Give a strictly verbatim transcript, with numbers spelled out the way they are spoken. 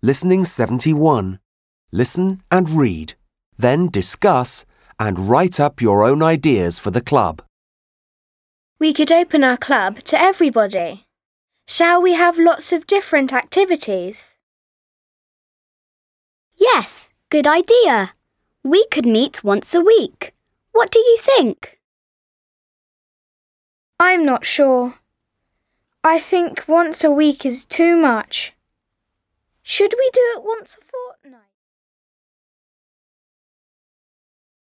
Listening seventy-one. Listen and read. Then discuss and write up your own ideas for the club. We could open our club to everybody. Shall we have lots of different activities? Yes, good idea. We could meet once a week. What do you think? I'm not sure. I think once a week is too much. Should we do it once a fortnight?